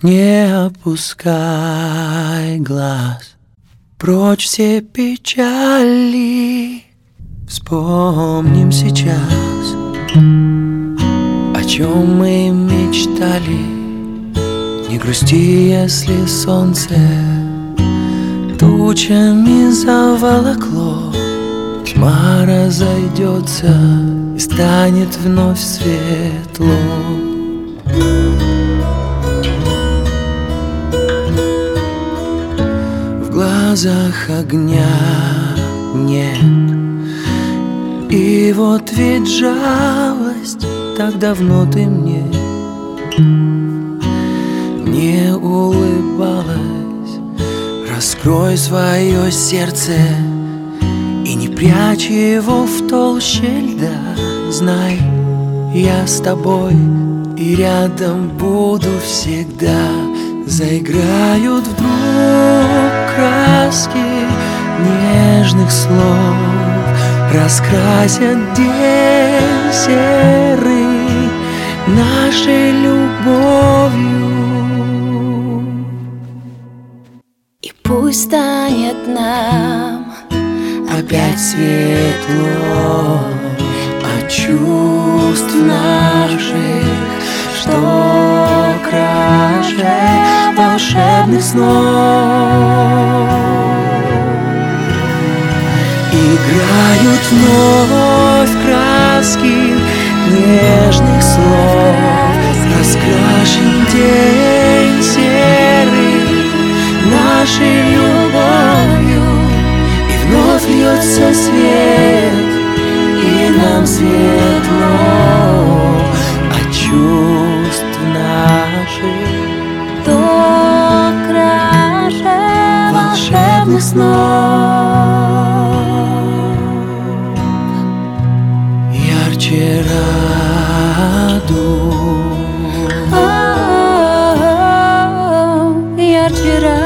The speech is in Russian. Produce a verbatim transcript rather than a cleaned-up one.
Не опускай глаз, прочь все печали. Вспомним сейчас, о чем мы мечтали. Не грусти, если солнце тучами заволокло. Тьма разойдется и станет вновь светло. В глазах огня нет, и вот ведь жалость, так давно ты мне не улыбалась. Раскрой свое сердце и не прячь его в толще льда. Знай, я с тобой и рядом буду всегда. Заиграют вдруг краски нежных слов, раскрасят день серый нашей любовью. И пусть станет нам опять светло от чувств наших, что краше волшебных снов. Играют вновь краски нежных слов, раскрашен день серый нашей любовью. И вновь льется свет, и нам светло от чувств наших, то краше волшебных снов. Ярче радуг, ярче радуг.